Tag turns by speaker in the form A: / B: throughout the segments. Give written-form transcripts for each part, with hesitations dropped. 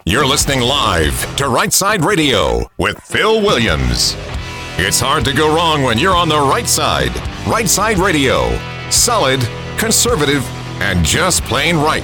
A: You're listening live to Right Side Radio with Phil Williams. It's hard to go wrong when you're on the right side. Right Side Radio. Solid, conservative, and just plain right.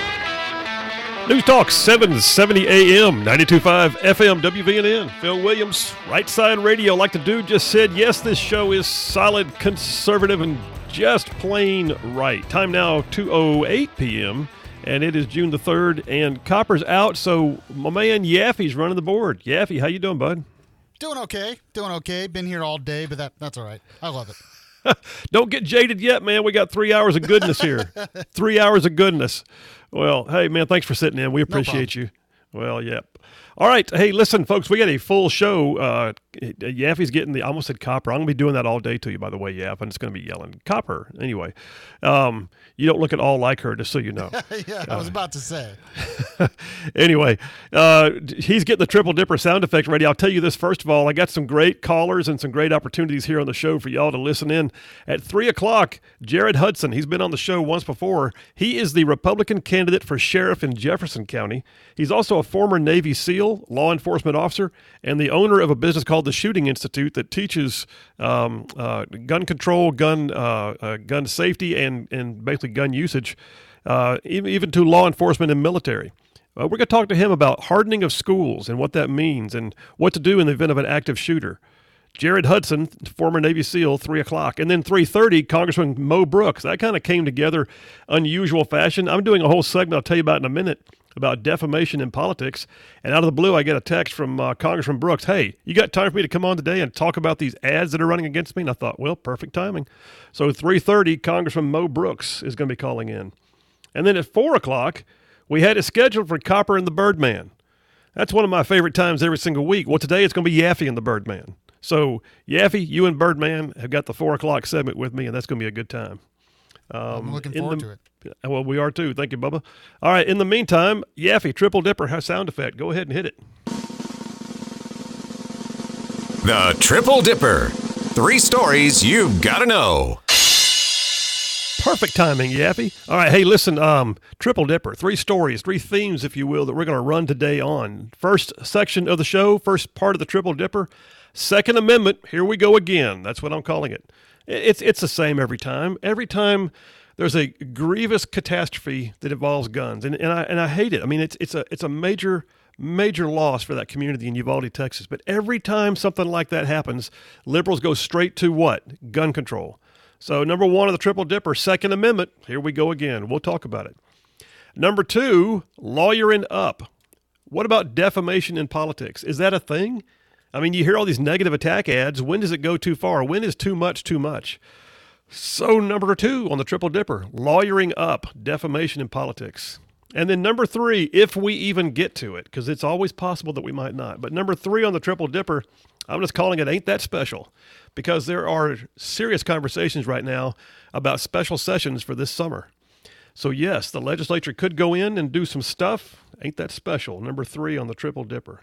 B: News Talk 770 AM, 92.5 FM, WVNN. Phil Williams, Right Side Radio. Like the dude just said, yes, this show is solid, conservative, and just plain right. Time now, 2:08 p.m., and it is June the 3rd, and Copper's out, so my man Yaffe's running the board. Yaffe, how you doing, bud?
C: Doing okay. Been here all day, but that's all right. I love it.
B: Don't get jaded yet, man. We got 3 hours of goodness here. 3 hours of goodness. Well, hey, man, thanks for sitting in. We appreciate you. Well, yep. All right. Hey, listen, folks, we got a full show. Yaffe's getting I almost said Copper. I'm going to be doing that all day to you, by the way, Yaff. I'm just going to be yelling Copper. Anyway, you don't look at all like her, just so you know.
C: Yeah, I was about to say.
B: Anyway, he's getting the Triple Dipper sound effect ready. I'll tell you this, first of all, I got some great callers and some great opportunities here on the show for y'all to listen in. At 3 o'clock, Jared Hudson, he's been on the show once before. He is the Republican candidate for sheriff in Jefferson County. He's also a former Navy SEAL, law enforcement officer, and the owner of a business called the Shooting Institute that teaches gun control, gun safety, and basically gun usage, even to law enforcement and military. We're going to talk to him about hardening of schools and what that means and what to do in the event of an active shooter. Jared Hudson, former Navy SEAL, 3 o'clock. And then 3:30, Congressman Mo Brooks. That kind of came together unusual fashion. I'm doing a whole segment I'll tell you about in a minute about defamation in politics. And out of the blue, I get a text from Congressman Brooks. Hey, you got time for me to come on today and talk about these ads that are running against me? And I thought, well, perfect timing. So 3:30, Congressman Mo Brooks is going to be calling in. And then at 4 o'clock, we had it scheduled for Copper and the Birdman. That's one of my favorite times every single week. Well, today it's going to be Yaffe and the Birdman. So, Yaffe, you and Birdman have got the 4 o'clock segment with me, and that's going to be a good time.
C: I'm looking forward to it.
B: Well, we are too. Thank you, Bubba. All right, in the meantime, Yaffe, Triple Dipper sound effect. Go ahead and hit it.
A: The Triple Dipper. 3 stories you've got to know.
B: Perfect timing, Yaffe. All right, hey, listen, Triple Dipper, 3 stories, 3 themes, if you will, that we're going to run today on. First section of the show, first part of the Triple Dipper, Second Amendment, here we go again. That's what I'm calling it. It's the same every time. Every time there's a grievous catastrophe that involves guns, and I hate it. I mean, it's a major loss for that community in Uvalde, Texas. But every time something like that happens, liberals go straight to what? Gun control. So number 1 of the Triple Dipper, Second Amendment, here we go again. We'll talk about it. Number 2, lawyering up. What about defamation in politics? Is that a thing? I mean, you hear all these negative attack ads. When does it go too far? When is too much too much? So number 2 on the Triple Dipper, lawyering up, defamation in politics. And then number 3, if we even get to it, because it's always possible that we might not. But number 3 on the Triple Dipper, I'm just calling it Ain't That Special, because there are serious conversations right now about special sessions for this summer. So yes, the legislature could go in and do some stuff. Ain't that special? Number 3 on the Triple Dipper.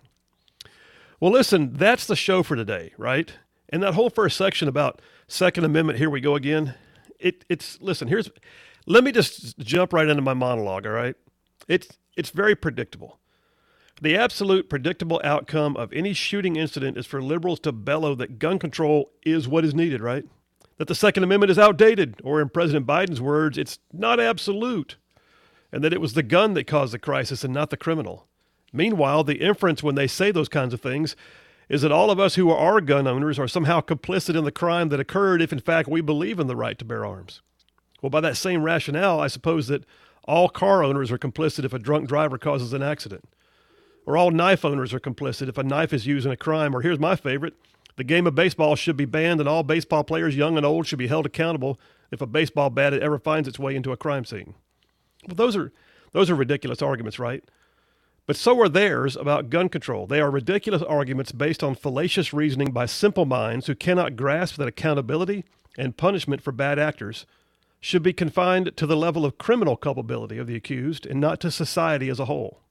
B: Well, listen, that's the show for today, right? And that whole first section about Second Amendment, here we go again. Listen, let me just jump right into my monologue, all right? It's very predictable. The absolute predictable outcome of any shooting incident is for liberals to bellow that gun control is what is needed, right? That the Second Amendment is outdated, or in President Biden's words, it's not absolute, and that it was the gun that caused the crisis and not the criminal. Meanwhile, the inference when they say those kinds of things is that all of us who are gun owners are somehow complicit in the crime that occurred if, in fact, we believe in the right to bear arms. Well, by that same rationale, I suppose that all car owners are complicit if a drunk driver causes an accident. Or all knife owners are complicit if a knife is used in a crime. Or here's my favorite, the game of baseball should be banned and all baseball players, young and old, should be held accountable if a baseball bat ever finds its way into a crime scene. Well, those are ridiculous arguments, right? But so are theirs about gun control. They are ridiculous arguments based on fallacious reasoning by simple minds who cannot grasp that accountability and punishment for bad actors should be confined to the level of criminal culpability of the accused and not to society as a whole.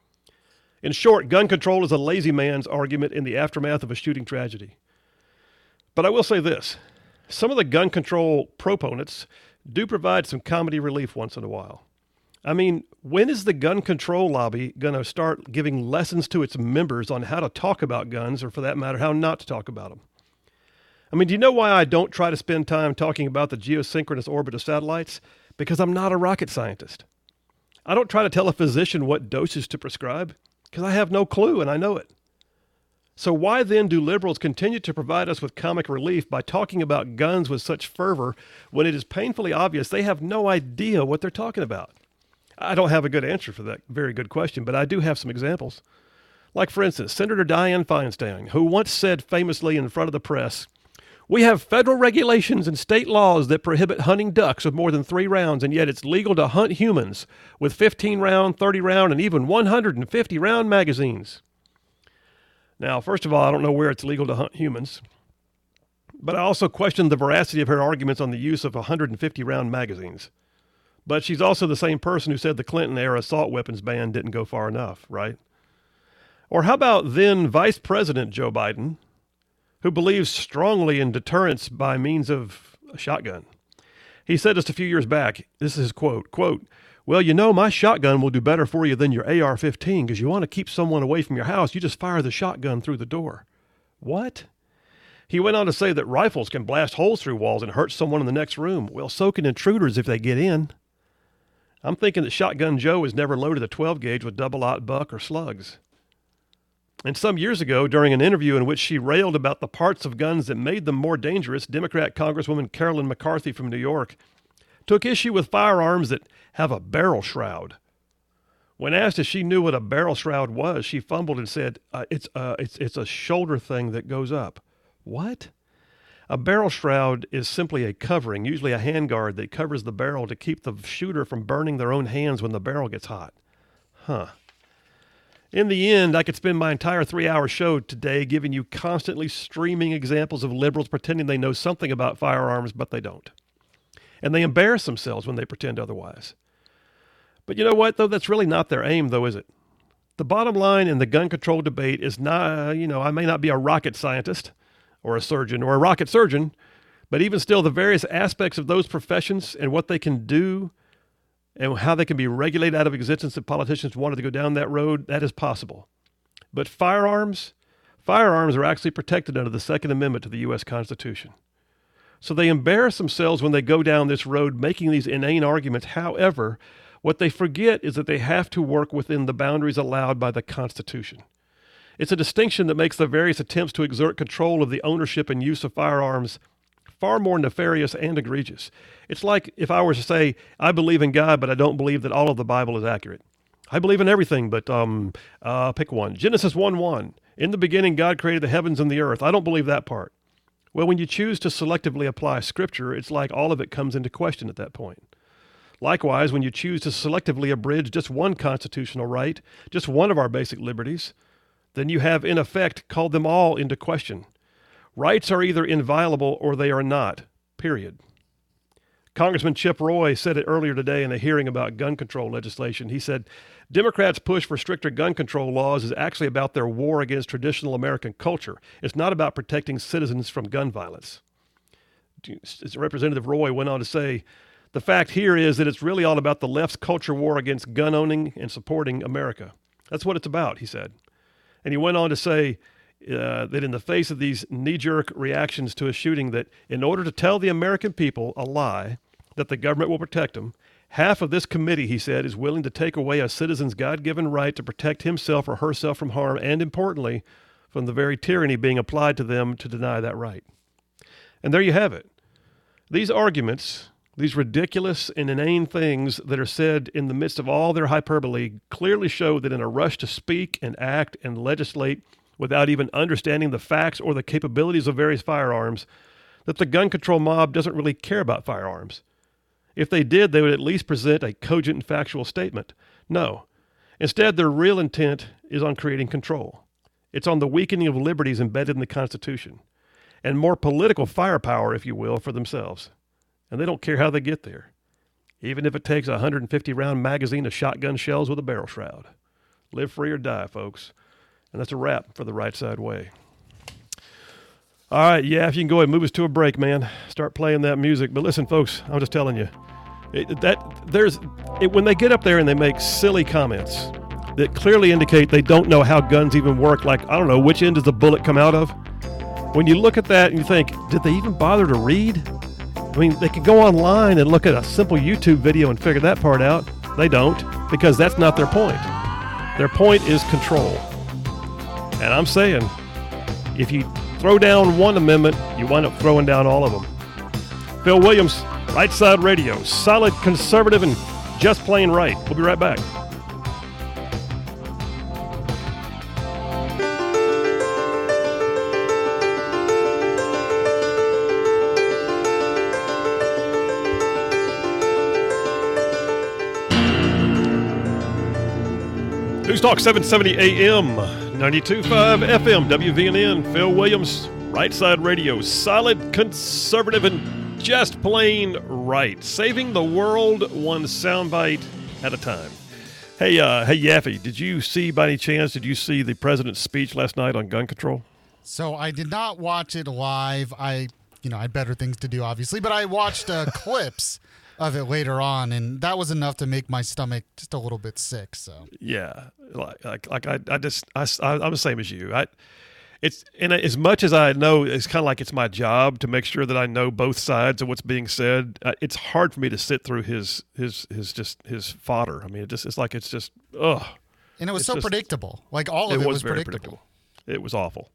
B: In short, gun control is a lazy man's argument in the aftermath of a shooting tragedy. But I will say this, some of the gun control proponents do provide some comedy relief once in a while. I mean, when is the gun control lobby going to start giving lessons to its members on how to talk about guns, or for that matter, how not to talk about them? I mean, do you know why I don't try to spend time talking about the geosynchronous orbit of satellites? Because I'm not a rocket scientist. I don't try to tell a physician what doses to prescribe, because I have no clue and I know it. So why then do liberals continue to provide us with comic relief by talking about guns with such fervor when it is painfully obvious they have no idea what they're talking about? I don't have a good answer for that very good question, but I do have some examples. Like, for instance, Senator Dianne Feinstein, who once said famously in front of the press, "We have federal regulations and state laws that prohibit hunting ducks with more than 3 rounds, and yet it's legal to hunt humans with 15-round, 30-round, and even 150-round magazines." Now, first of all, I don't know where it's legal to hunt humans, but I also question the veracity of her arguments on the use of 150-round magazines. But she's also the same person who said the Clinton-era assault weapons ban didn't go far enough, right? Or how about then Vice President Joe Biden, who believes strongly in deterrence by means of a shotgun? He said just a few years back, this is his quote, "Well, you know, my shotgun will do better for you than your AR-15 because you want to keep someone away from your house. You just fire the shotgun through the door." What? He went on to say that rifles can blast holes through walls and hurt someone in the next room. Well, so can intruders if they get in. I'm thinking that Shotgun Joe has never loaded a 12-gauge with double-aught buck or slugs. And some years ago, during an interview in which she railed about the parts of guns that made them more dangerous, Democrat Congresswoman Carolyn McCarthy from New York took issue with firearms that have a barrel shroud. When asked if she knew what a barrel shroud was, she fumbled and said, it's a shoulder thing that goes up." What? A barrel shroud is simply a covering, usually a handguard that covers the barrel to keep the shooter from burning their own hands when the barrel gets hot. Huh. In the end, I could spend my entire 3-hour show today giving you constantly streaming examples of liberals pretending they know something about firearms, but they don't. And they embarrass themselves when they pretend otherwise. But you know what, though? That's really not their aim, though, is it? The bottom line in the gun control debate is not, I may not be a rocket scientist or a surgeon or a rocket surgeon, but even still, the various aspects of those professions and what they can do and how they can be regulated out of existence if politicians wanted to go down that road, that is possible. But firearms are actually protected under the Second Amendment to the U.S. Constitution. So they embarrass themselves when they go down this road making these inane arguments. However, what they forget is that they have to work within the boundaries allowed by the Constitution. It's a distinction that makes the various attempts to exert control of the ownership and use of firearms far more nefarious and egregious. It's like if I were to say, I believe in God, but I don't believe that all of the Bible is accurate. I believe in everything, but pick one. Genesis 1:1. In the beginning, God created the heavens and the earth. I don't believe that part. Well, when you choose to selectively apply Scripture, it's like all of it comes into question at that point. Likewise, when you choose to selectively abridge just one constitutional right, just one of our basic liberties, then you have, in effect, called them all into question. Rights are either inviolable or they are not, period. Congressman Chip Roy said it earlier today in a hearing about gun control legislation. He said, Democrats' push for stricter gun control laws is actually about their war against traditional American culture. It's not about protecting citizens from gun violence. Representative Roy went on to say, the fact here is that it's really all about the left's culture war against gun owning and supporting America. That's what it's about, he said. And he went on to say that in the face of these knee-jerk reactions to a shooting, that in order to tell the American people a lie, that the government will protect them, half of this committee, he said, is willing to take away a citizen's God-given right to protect himself or herself from harm, and importantly, from the very tyranny being applied to them to deny that right. And there you have it. These arguments, these ridiculous and inane things that are said in the midst of all their hyperbole, clearly show that in a rush to speak and act and legislate without even understanding the facts or the capabilities of various firearms, that the gun control mob doesn't really care about firearms. If they did, they would at least present a cogent and factual statement. No. Instead, their real intent is on creating control. It's on the weakening of liberties embedded in the Constitution, and more political firepower, if you will, for themselves. And they don't care how they get there, even if it takes a 150-round magazine of shotgun shells with a barrel shroud. Live free or die, folks. And that's a wrap for the Right Side Way. All right, yeah, if you can go ahead and move us to a break, man. Start playing that music. But listen, folks, I'm just telling you, When they get up there and they make silly comments that clearly indicate they don't know how guns even work, like, I don't know, which end does the bullet come out of? When you look at that and you think, did they even bother to read? I mean, they could go online and look at a simple YouTube video and figure that part out. They don't, because that's not their point. Their point is control. And I'm saying, if you throw down one amendment, you wind up throwing down all of them. Phil Williams, Right Side Radio, solid, conservative, and just plain right. We'll be right back. News Talk 770 AM, 92.5 FM, WVNN, Phil Williams, Right Side Radio, solid, conservative, and just plain right. Saving the world one soundbite at a time. Hey, Yaffe, did you see the president's speech last night on gun control?
C: So I did not watch it live. I had better things to do, obviously, but I watched clips of it later on, and that was enough to make my stomach just a little bit sick. So
B: yeah, I'm the same as you. As much as I know, it's kind of like it's my job to make sure that I know both sides of what's being said. It's hard for me to sit through his fodder. I mean, it's just ugh.
C: And it was so predictable. Like all of it was
B: very
C: predictable.
B: It was awful.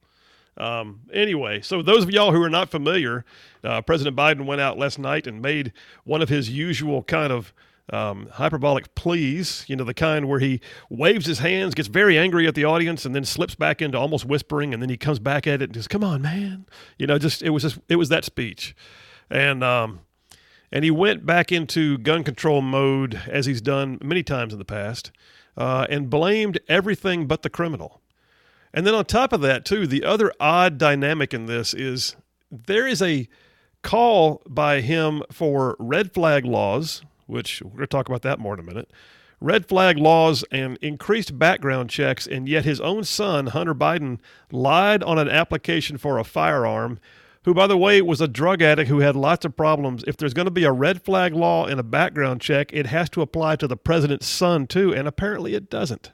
B: Anyway, so those of y'all who are not familiar, President Biden went out last night and made one of his usual kind of hyperbolic pleas, the kind where he waves his hands, gets very angry at the audience, and then slips back into almost whispering, and then he comes back at it and just, come on, man. It was that speech. And he went back into gun control mode, as he's done many times in the past, and blamed everything but the criminal. And then on top of that, too, the other odd dynamic in this is there is a call by him for red flag laws, which we're going to talk about that more in a minute, red flag laws and increased background checks, and yet his own son, Hunter Biden, lied on an application for a firearm, who, by the way, was a drug addict who had lots of problems. If there's going to be a red flag law and a background check, it has to apply to the president's son, too, and apparently it doesn't.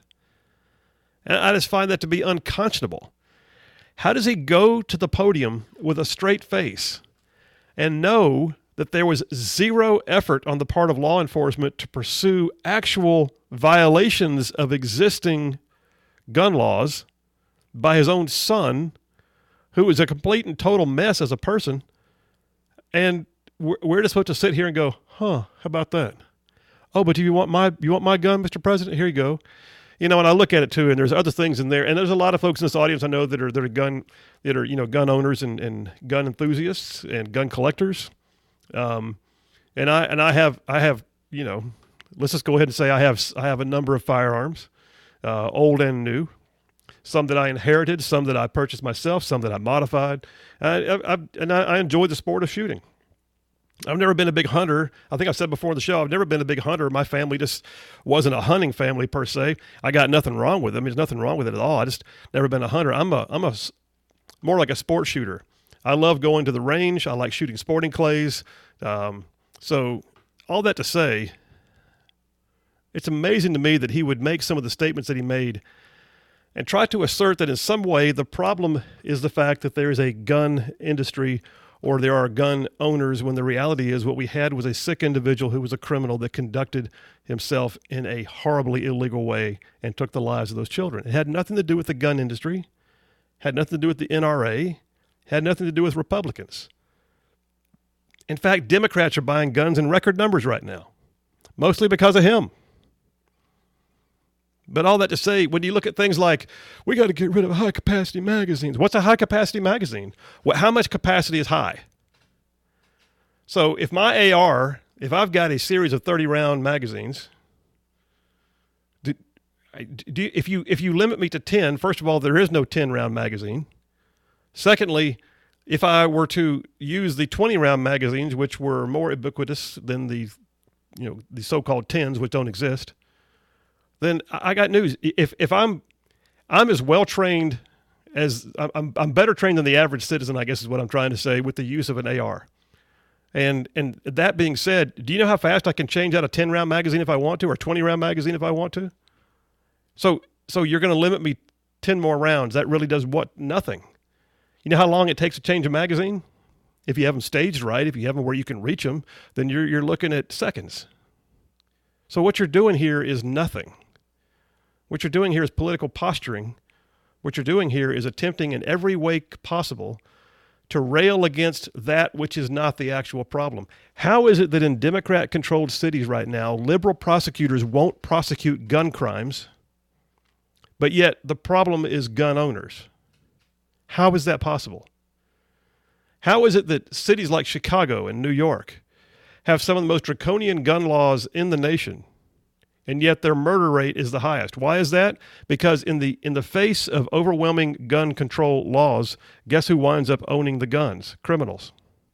B: And I just find that to be unconscionable. How does he go to the podium with a straight face and know that there was zero effort on the part of law enforcement to pursue actual violations of existing gun laws by his own son, who is a complete and total mess as a person, and we're just supposed to sit here and go, how about that? Oh, but do you want my gun, Mr. President? Here you go. And I look at it too, and there's other things in there, and there's a lot of folks in this audience I know that are gun owners and gun enthusiasts and gun collectors, and I have let's just go ahead and say I have a number of firearms, old and new, some that I inherited, some that I purchased myself, some that I modified, and I enjoy the sport of shooting. I've never been a big hunter. I think I've said before in the show, I've never been a big hunter. My family just wasn't a hunting family per se. I got nothing wrong with it. I mean, there's nothing wrong with it at all. I just never been a hunter. I'm more like a sport shooter. I love going to the range. I like shooting sporting clays. So all that to say, it's amazing to me that he would make some of the statements that he made and try to assert that in some way the problem is the fact that there is a gun industry or there are gun owners, when the reality is what we had was a sick individual who was a criminal that conducted himself in a horribly illegal way and took the lives of those children. It had nothing to do with the gun industry, had nothing to do with the NRA, had nothing to do with Republicans. In fact, Democrats are buying guns in record numbers right now, mostly because of him. But all that to say, when you look at things like, we got to get rid of high-capacity magazines. What's a high-capacity magazine? How much capacity is high? So if my AR, if I've got a series of 30-round magazines, if you limit me to 10, first of all, there is no 10-round magazine. Secondly, if I were to use the 20-round magazines, which were more ubiquitous than the so-called 10s, which don't exist, then I got news. If I'm as well trained as I'm better trained than the average citizen, I guess is what I'm trying to say, with the use of an AR. And that being said, do you know how fast I can change out a 10-round magazine if I want to, or 20-round magazine if I want to? So you're going to limit me 10 more rounds. That really does what? Nothing. You know how long it takes to change a magazine? If you have them staged right, if you have them where you can reach them, then you're looking at seconds. So what you're doing here is nothing. What you're doing here is political posturing. What you're doing here is attempting in every way possible to rail against that which is not the actual problem. How is it that in Democrat-controlled cities right now, liberal prosecutors won't prosecute gun crimes, but yet the problem is gun owners? How is that possible? How is it that cities like Chicago and New York have some of the most draconian gun laws in the nation, and yet their murder rate is the highest? Why is that? Because in the face of overwhelming gun control laws, guess who winds up owning the guns? Criminals.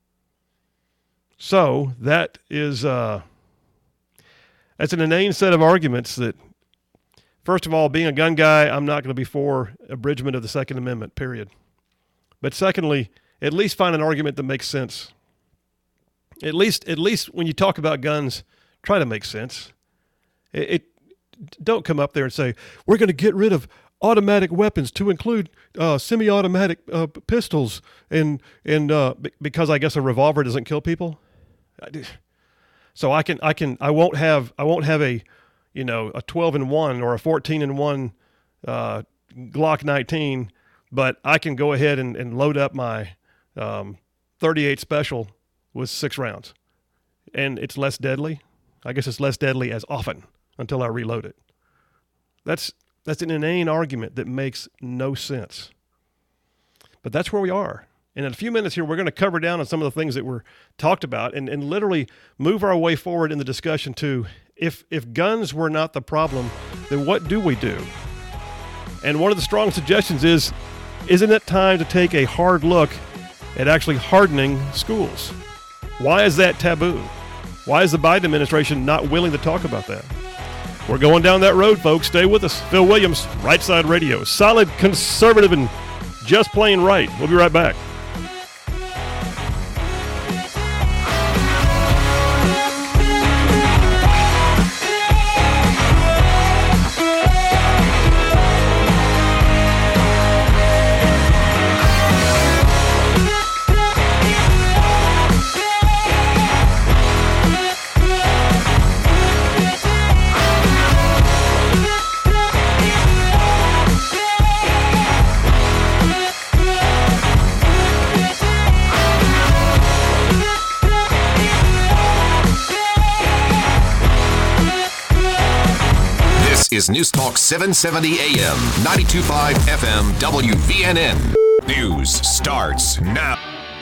B: So that is that's an inane set of arguments that, first of all, being a gun guy, I'm not going to be for abridgment of the Second Amendment, period. But secondly, at least find an argument that makes sense. At least when you talk about guns, try to make sense. It don't come up there and say, we're going to get rid of automatic weapons to include semi-automatic pistols and because I guess a revolver doesn't kill people. So I won't have a 12-in-1 or a 14-in-1 Glock 19, but I can go ahead and load up my 38 Special with 6 rounds, and it's less deadly. I guess it's less deadly as often until I reload it. That's an inane argument that makes no sense. But that's where we are. And in a few minutes here, we're going to cover down on some of the things that were talked about and literally move our way forward in the discussion to if guns were not the problem, then what do we do? And one of the strong suggestions is, isn't it time to take a hard look at actually hardening schools? Why is that taboo? Why is the Biden administration not willing to talk about that? We're going down that road, folks. Stay with us. Phil Williams, Right Side Radio. Solid, conservative, and just plain right. We'll be right back.
A: Is News Talk 770 AM, 92.5 FM, WVNN. News starts now.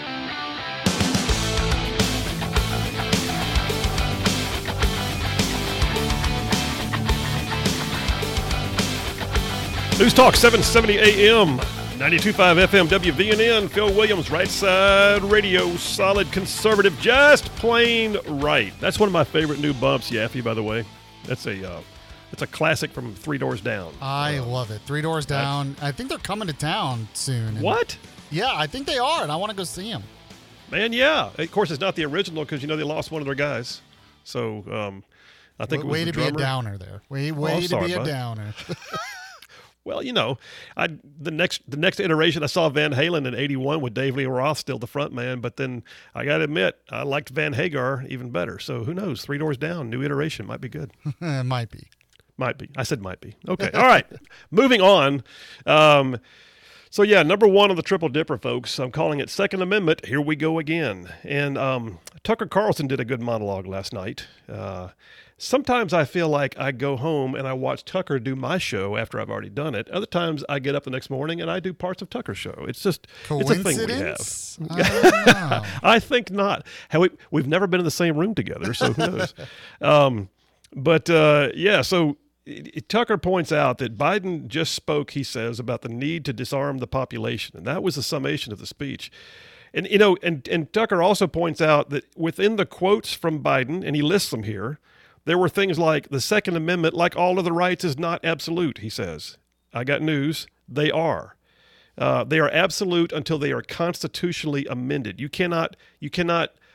B: News Talk 770 AM, 92.5 FM, WVNN. Phil Williams, Right Side Radio, solid, conservative, just plain right. That's one of my favorite new bumps, Yaffe, by the way. That's a classic from Three Doors Down.
C: I love it. Three Doors Down. I think they're coming to town soon.
B: What?
C: Yeah, I think they are, and I want to go see them.
B: Man, yeah. Of course, it's not the original because, they lost one of their guys. So I think it was
C: way
B: the
C: to
B: drummer.
C: be a downer there. Way to be a downer.
B: Well, the next iteration, I saw Van Halen in '81 with Dave Lee Roth still the front man, but then I got to admit, I liked Van Hagar even better. So who knows? Three Doors Down, new iteration, might be good.
C: It might be.
B: Might be. I said might be. Okay. All right. Moving on. So, yeah, number one on the Triple Dipper, folks. I'm calling it Second Amendment. Here we go again. And Tucker Carlson did a good monologue last night. Sometimes I feel like I go home and I watch Tucker do my show after I've already done it. Other times I get up the next morning and I do parts of Tucker's show. It's just it's a thing we have.
C: I don't know.
B: I think not. We've never been in the same room together, so who knows? So Tucker points out that Biden just spoke, he says, about the need to disarm the population, and that was the summation of the speech. And and Tucker also points out that within the quotes from Biden, and he lists them here, there were things like the Second Amendment, like all other rights, is not absolute, he says. I got news. They are. They are absolute until they are constitutionally amended. You cannot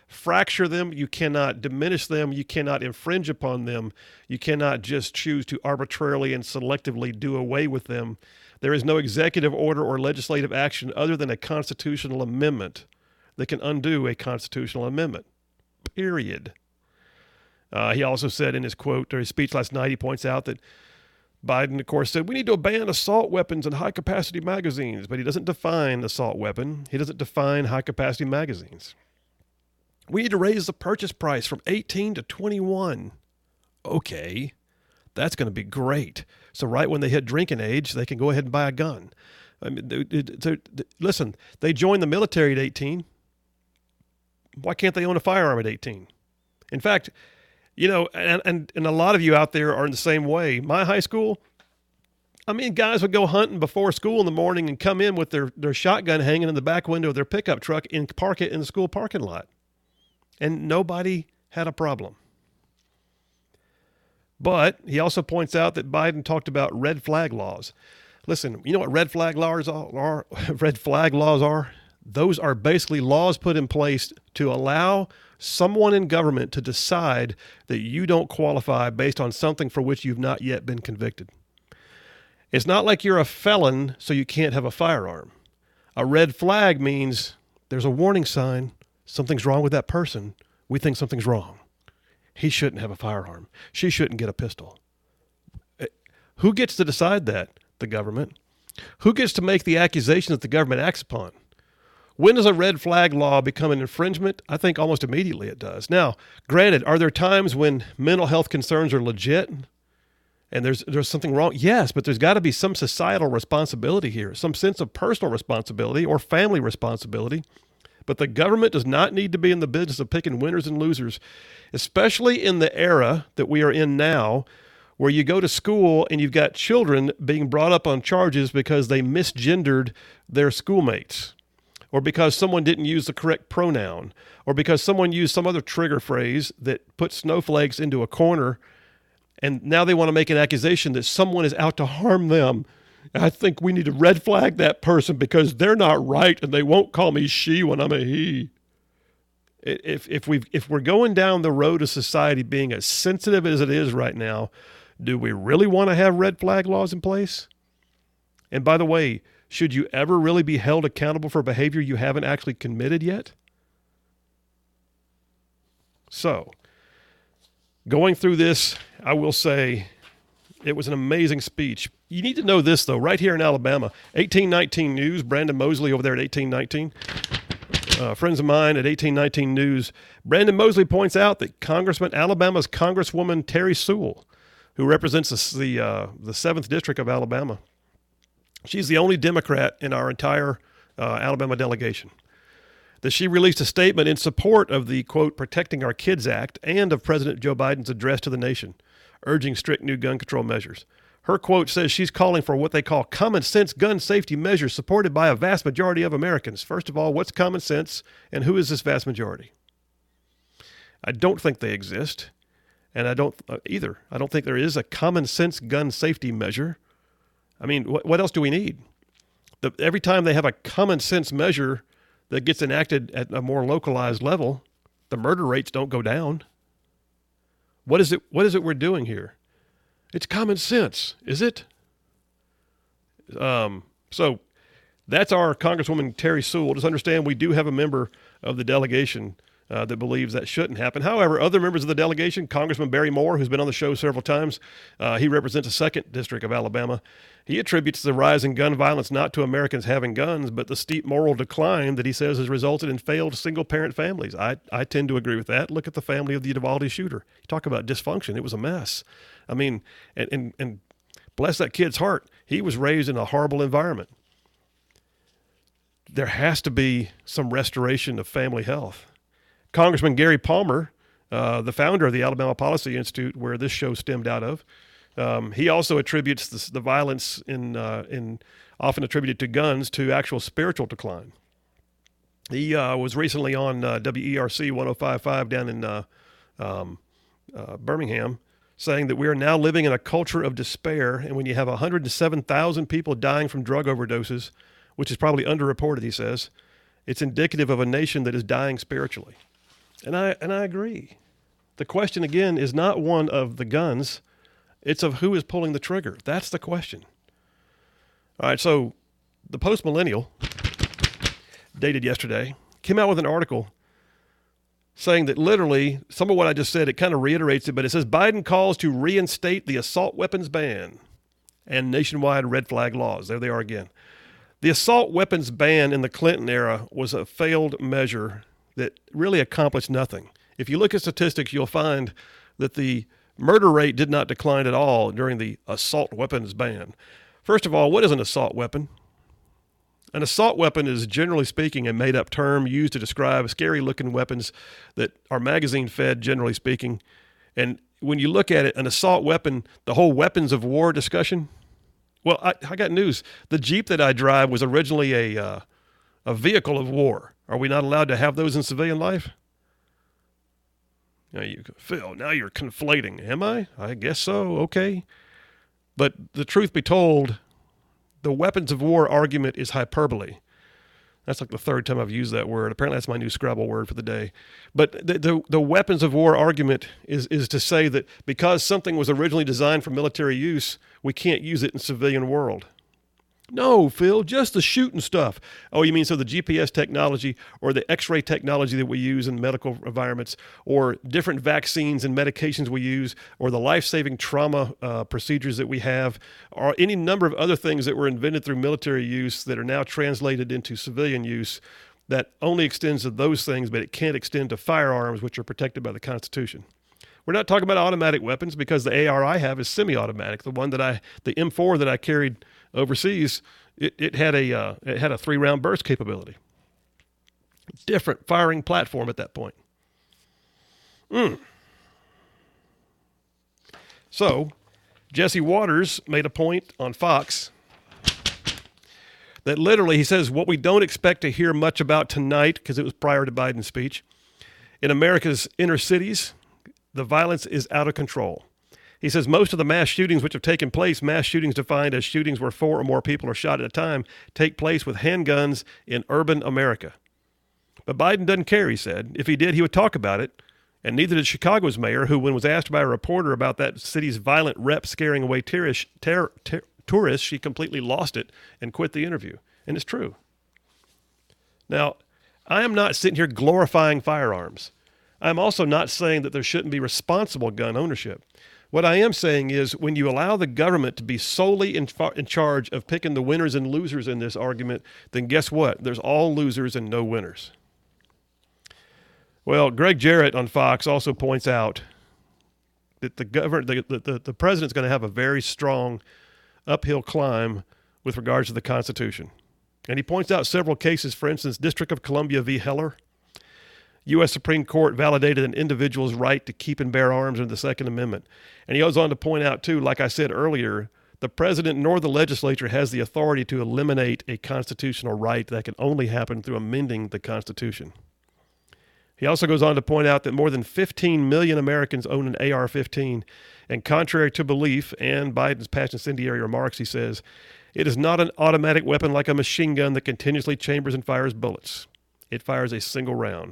B: fracture them. You cannot diminish them. You cannot infringe upon them. You cannot just choose to arbitrarily and selectively do away with them. There is no executive order or legislative action other than a constitutional amendment that can undo a constitutional amendment. Period. He also said in his quote, or his speech last night, he points out that Biden, of course, said we need to ban assault weapons and high-capacity magazines, but he doesn't define assault weapon. He doesn't define high-capacity magazines. We need to raise the purchase price from 18 to 21. Okay, that's going to be great. So right when they hit drinking age, they can go ahead and buy a gun. I mean, listen, they joined the military at 18. Why can't they own a firearm at 18? In fact, you know, and a lot of you out there are in the same way. My high school, I mean, guys would go hunting before school in the morning and come in with their shotgun hanging in the back window of their pickup truck and park it in the school parking lot. And nobody had a problem. But he also points out that Biden talked about red flag laws. Listen, you know what red flag laws are? Red flag laws are? Those are basically laws put in place to allow someone in government to decide that you don't qualify based on something for which you've not yet been convicted. It's not like you're a felon, so you can't have a firearm. A red flag means there's a warning sign. Something's wrong with that person. We think something's wrong. He shouldn't have a firearm. She shouldn't get a pistol. Who gets to decide that? The government. Who gets to make the accusation that the government acts upon? When does a red flag law become an infringement? I think almost immediately it does. Now, granted, are there times when mental health concerns are legit and there's something wrong? Yes, but there's got to be some societal responsibility here, some sense of personal responsibility or family responsibility. But the government does not need to be in the business of picking winners and losers, especially in the era that we are in now, where you go to school and you've got children being brought up on charges because they misgendered their schoolmates, or because someone didn't use the correct pronoun, or because someone used some other trigger phrase that put snowflakes into a corner, and now they want to make an accusation that someone is out to harm them. I think we need to red flag that person because they're not right and they won't call me she when I'm a he. If we're going down the road of society being as sensitive as it is right now, do we really want to have red flag laws in place? And by the way, should you ever really be held accountable for behavior you haven't actually committed yet? So, going through this, I will say it was an amazing speech. You need to know this, though, right here in Alabama, 1819 News, Brandon Mosley over there at 1819. Friends of mine at 1819 News, Brandon Mosley points out that Alabama's Congresswoman Terry Sewell, who represents the 7th District of Alabama, she's the only Democrat in our entire Alabama delegation, that she released a statement in support of the, quote, Protecting Our Kids Act and of President Joe Biden's address to the nation, urging strict new gun control measures. Her quote says she's calling for what they call common sense gun safety measures supported by a vast majority of Americans. First of all, what's common sense, and who is this vast majority? I don't think they exist, and I don't either. I don't think there is a common sense gun safety measure. I mean, what else do we need? Every time they have a common sense measure that gets enacted at a more localized level, the murder rates don't go down. What is it we're doing here? It's common sense, is it? So that's our Congresswoman Terry Sewell. Just understand we do have a member of the delegation that believes that shouldn't happen. However, other members of the delegation, Congressman Barry Moore, who's been on the show several times, he represents the 2nd District of Alabama. He attributes the rise in gun violence not to Americans having guns, but the steep moral decline that he says has resulted in failed single-parent families. I tend to agree with that. Look at the family of the Uvalde shooter. You talk about dysfunction. It was a mess. I mean, and bless that kid's heart, he was raised in a horrible environment. There has to be some restoration of family health. Congressman Gary Palmer, the founder of the Alabama Policy Institute, where this show stemmed out of, he also attributes the violence in often attributed to guns to actual spiritual decline. He was recently on WERC 105.5 down in Birmingham, saying that we are now living in a culture of despair, and when you have 107,000 people dying from drug overdoses, which is probably underreported, he says, it's indicative of a nation that is dying spiritually. And I agree. The question, again, is not one of the guns. It's of who is pulling the trigger. That's the question. All right, so the Post-Millennial, dated yesterday, came out with an article saying that literally, some of what I just said, it kind of reiterates it, but it says Biden calls to reinstate the assault weapons ban and nationwide red flag laws. There they are again. The assault weapons ban in the Clinton era was a failed measure that really accomplished nothing. If you look at statistics, you'll find that the murder rate did not decline at all during the assault weapons ban. First of all, what is an assault weapon? An assault weapon is, generally speaking, a made-up term used to describe scary-looking weapons that are magazine-fed, generally speaking. And when you look at it, an assault weapon, the whole weapons of war discussion, well, I got news. The Jeep that I drive was originally a vehicle of war. Are we not allowed to have those in civilian life? Now Phil, now you're conflating. Am I? I guess so. Okay. But the truth be told, the weapons of war argument is hyperbole. That's like the third time I've used that word. Apparently that's my new Scrabble word for the day. But the weapons of war argument is to say that because something was originally designed for military use, we can't use it in civilian world. No, Phil, just the shooting stuff. Oh, you mean so the GPS technology or the X-ray technology that we use in medical environments or different vaccines and medications we use or the life-saving trauma procedures that we have or any number of other things that were invented through military use that are now translated into civilian use that only extends to those things, but it can't extend to firearms, which are protected by the Constitution. We're not talking about automatic weapons because the AR I have is semi-automatic. The one the M4 that I carried overseas, it had a 3-round burst capability. Different firing platform at that point. So, Jesse Waters made a point on Fox that literally, he says, what we don't expect to hear much about tonight, because it was prior to Biden's speech, in America's inner cities, the violence is out of control. He says most of the mass shootings which have taken place, mass shootings defined as shootings where 4 or more people are shot at a time, take place with handguns in urban America. But Biden doesn't care, he said. If he did, he would talk about it. And neither did Chicago's mayor, who, when was asked by a reporter about that city's violent rep scaring away tourists, she completely lost it and quit the interview. And it's true. Now, I am not sitting here glorifying firearms. I'm also not saying that there shouldn't be responsible gun ownership. What I am saying is when you allow the government to be solely in charge of picking the winners and losers in this argument, then guess what? There's all losers and no winners. Well, Greg Jarrett on Fox also points out that the president's going to have a very strong uphill climb with regards to the Constitution. And he points out several cases, for instance, District of Columbia v. Heller. U.S. Supreme Court validated an individual's right to keep and bear arms under the Second Amendment. And he goes on to point out, too, like I said earlier, the president nor the legislature has the authority to eliminate a constitutional right that can only happen through amending the Constitution. He also goes on to point out that more than 15 million Americans own an AR-15, and contrary to belief and Biden's past incendiary remarks, he says, it is not an automatic weapon like a machine gun that continuously chambers and fires bullets. It fires a single round.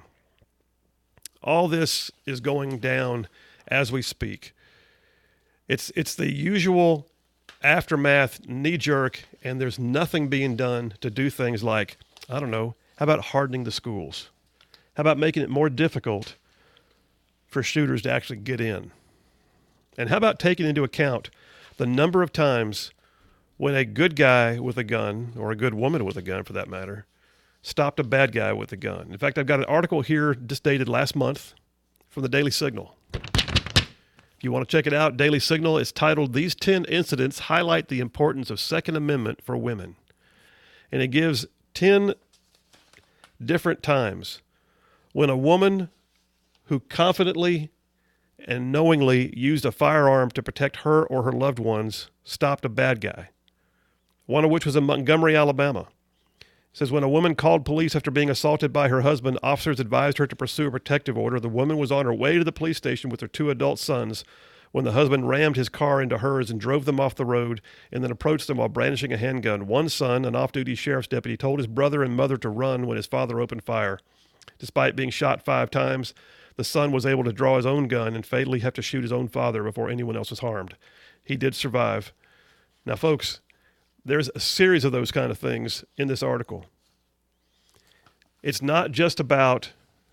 B: All this is going down as we speak. It's the usual aftermath, knee-jerk, and there's nothing being done to do things like, I don't know, how about hardening the schools? How about making it more difficult for shooters to actually get in? And how about taking into account the number of times when a good guy with a gun, or a good woman with a gun for that matter, stopped a bad guy with a gun? In fact, I've got an article here just dated last month from the Daily Signal. If you want to check it out, Daily Signal is titled, These 10 Incidents Highlight the Importance of Second Amendment for Women. And it gives 10 different times when a woman who confidently and knowingly used a firearm to protect her or her loved ones stopped a bad guy. One of which was in Montgomery, Alabama. It says, when a woman called police after being assaulted by her husband, officers advised her to pursue a protective order. The woman was on her way to the police station with her 2 adult sons when the husband rammed his car into hers and drove them off the road and then approached them while brandishing a handgun. One son, an off-duty sheriff's deputy, told his brother and mother to run when his father opened fire. Despite being shot 5 times, the son was able to draw his own gun and fatally have to shoot his own father before anyone else was harmed. He did survive. Now, folks, there's a series of those kind of things in this article. It's not just about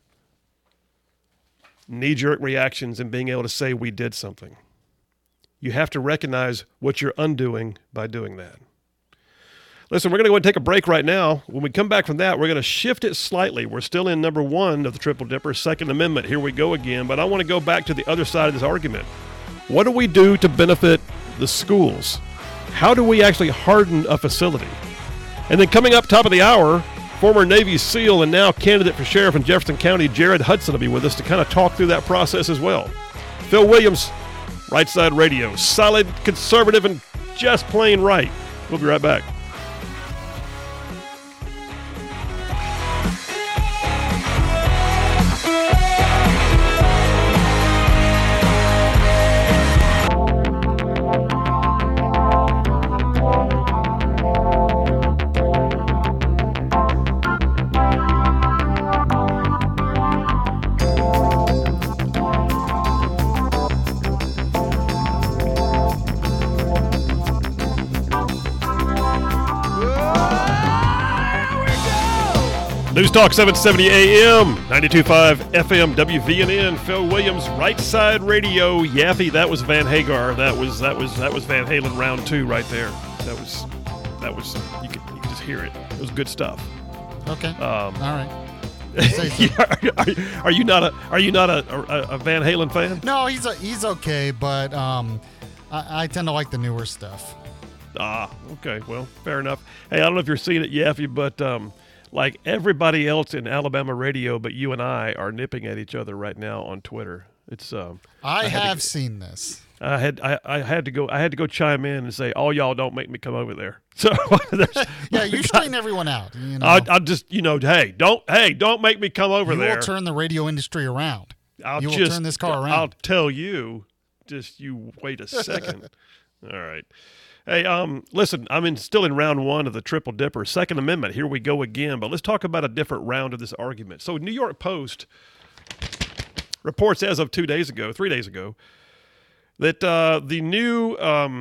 B: knee-jerk reactions and being able to say we did something. You have to recognize what you're undoing by doing that. Listen, we're going to go ahead and take a break right now. When we come back from that, we're going to shift it slightly. We're still in number 1 of the Triple Dipper, Second Amendment. Here we go again. But I want to go back to the other side of this argument. What do we do to benefit the schools? How do we actually harden a facility? And then coming up top of the hour, former Navy SEAL and now candidate for sheriff in Jefferson County, Jared Hudson, will be with us to kind of talk through that process as well. Phil Williams, Right Side Radio. Solid, conservative, and just plain right. We'll be right back. News Talk 770 AM, 92.5 FM, WVNN. Phil Williams, Right Side Radio. Yaffee, that was Van Hagar. That was Van Halen round 2 right there. That was you could just hear it. It was good stuff.
C: Okay. All right.
B: Are you not a Van Halen fan?
C: No, he's okay, but I tend to like the newer stuff.
B: Okay. Well, fair enough. Hey, I don't know if you're seeing it, Yaffee, but like everybody else in Alabama radio, but you and I are nipping at each other right now on Twitter. It's
C: I have seen this.
B: I had to go chime in and say, all y'all don't make me come over there. So
C: yeah, you straighten everyone out. You know?
B: I'll just don't make me come over there.
C: You will turn the radio industry around. You will turn this car around.
B: I'll tell you. Just you wait a second. All right. Hey, listen, I'm still in round 1 of the Triple Dipper, Second Amendment. Here we go again, but let's talk about a different round of this argument. So New York Post reports as of 3 days ago, that the new,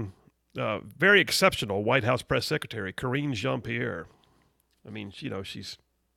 B: very exceptional White House press secretary, Karine Jean-Pierre, she's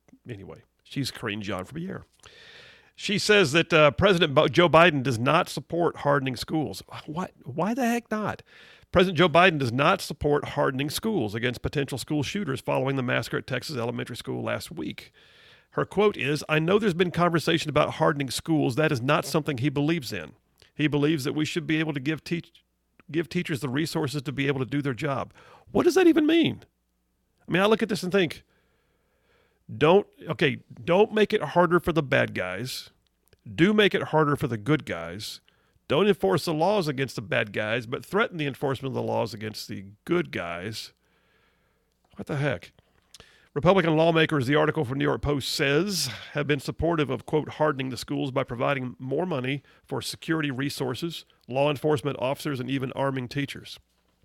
B: Karine Jean-Pierre. She says that President Joe Biden does not support hardening schools. Why the heck not? President Joe Biden does not support hardening schools against potential school shooters following the massacre at Texas Elementary School last week. Her quote is, "I know there's been conversation about hardening schools. That is not something he believes in. He believes that we should be able to give teachers the resources to be able to do their job." What does that even mean? I mean, I look at this and think, don't make it harder for the bad guys. Do make it harder for the good guys. Don't enforce the laws against the bad guys, but threaten the enforcement of the laws against the good guys. What the heck? Republican lawmakers, the article from New York Post says, have been supportive of, quote, hardening the schools by providing more money for security resources, law enforcement officers, and even arming teachers.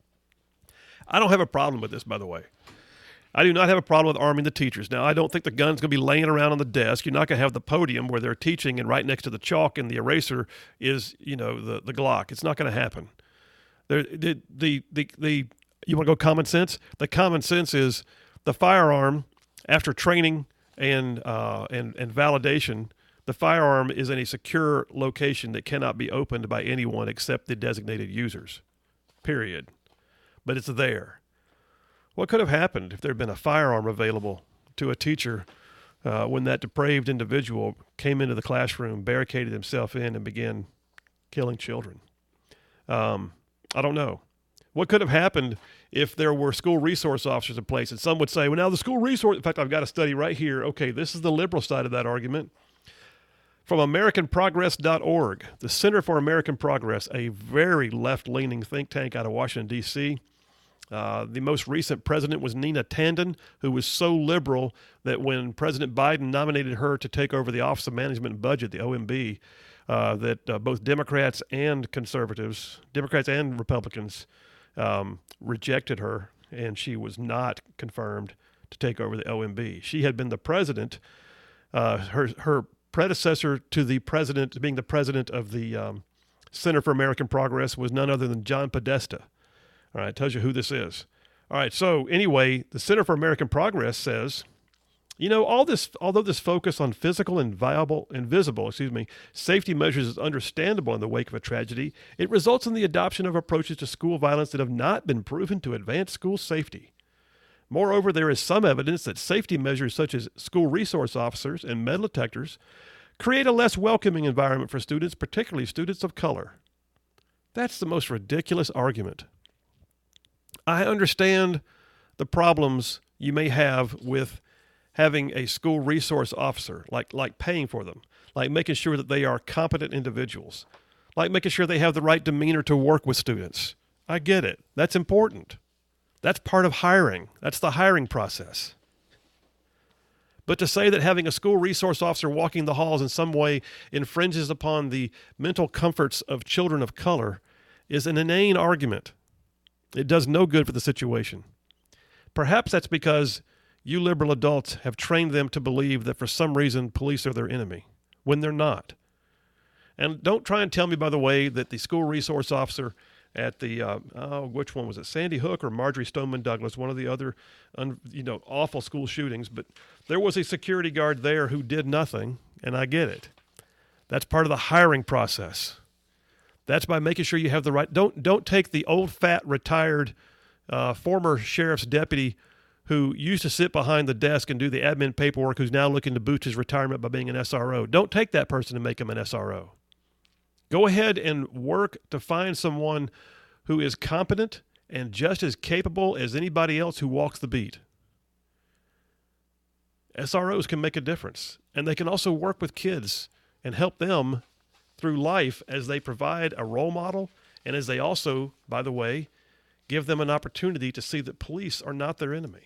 B: I don't have a problem with this, by the way. I do not have a problem with arming the teachers. Now, I don't think the gun's going to be laying around on the desk. You're not going to have the podium where they're teaching and right next to the chalk and the eraser is, the Glock. It's not going to happen. You want to go common sense? The common sense is the firearm, after training and validation, the firearm is in a secure location that cannot be opened by anyone except the designated users, period. But it's there. What could have happened if there had been a firearm available to a teacher when that depraved individual came into the classroom, barricaded himself in, and began killing children? I don't know. What could have happened if there were school resource officers in place? And some would say, well, now the school resource, in fact, I've got a study right here. Okay, this is the liberal side of that argument. From AmericanProgress.org, the Center for American Progress, a very left-leaning think tank out of Washington, D.C., the most recent president was Nina Tanden, who was so liberal that when President Biden nominated her to take over the Office of Management and Budget, the OMB, that both Democrats and conservatives, Democrats and Republicans, rejected her, and she was not confirmed to take over the OMB. She had been the president. Her predecessor to the president, being the president of the Center for American Progress, was none other than John Podesta. All right, tells you who this is. All right, so anyway, the Center for American Progress says, although this focus on physical and visible safety measures is understandable in the wake of a tragedy, it results in the adoption of approaches to school violence that have not been proven to advance school safety. Moreover, there is some evidence that safety measures such as school resource officers and metal detectors create a less welcoming environment for students, particularly students of color. That's the most ridiculous argument. I understand the problems you may have with having a school resource officer, like paying for them, like making sure that they are competent individuals, like making sure they have the right demeanor to work with students. I get it. That's important. That's part of hiring. That's the hiring process. But to say that having a school resource officer walking the halls in some way infringes upon the mental comforts of children of color is an inane argument. It does no good for the situation. Perhaps that's because you liberal adults have trained them to believe that for some reason police are their enemy, when they're not. And don't try and tell me, by the way, that the school resource officer at the, which one was it, Sandy Hook or Marjorie Stoneman Douglas, one of the other, awful school shootings, but there was a security guard there who did nothing, and I get it. That's part of the hiring process. That's by making sure you have the right, don't take the old, fat, retired former sheriff's deputy who used to sit behind the desk and do the admin paperwork, who's now looking to boost his retirement by being an SRO. Don't take that person and make him an SRO. Go ahead and work to find someone who is competent and just as capable as anybody else who walks the beat. SROs can make a difference, and they can also work with kids and help them through life as they provide a role model and as they also, by the way, give them an opportunity to see that police are not their enemy.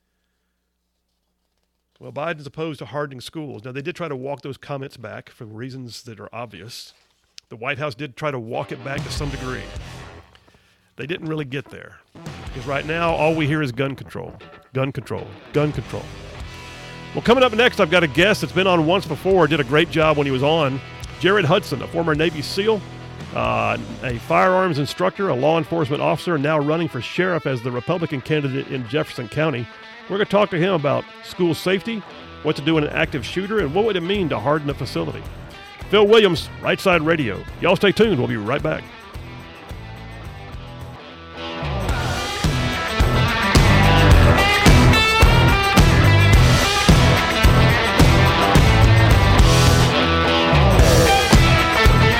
B: Well, Biden's opposed to hardening schools. Now, they did try to walk those comments back for reasons that are obvious. The White House did try to walk it back to some degree. They didn't really get there. Because right now, all we hear is gun control, gun control, gun control. Well, coming up next, I've got a guest that's been on once before, did a great job when he was on. Jared Hudson, a former Navy SEAL, a firearms instructor, a law enforcement officer, and now running for sheriff as the Republican candidate in Jefferson County. We're going to talk to him about school safety, what to do in an active shooter, and what would it mean to harden a facility. Phil Williams, Right Side Radio. Y'all stay tuned. We'll be right back.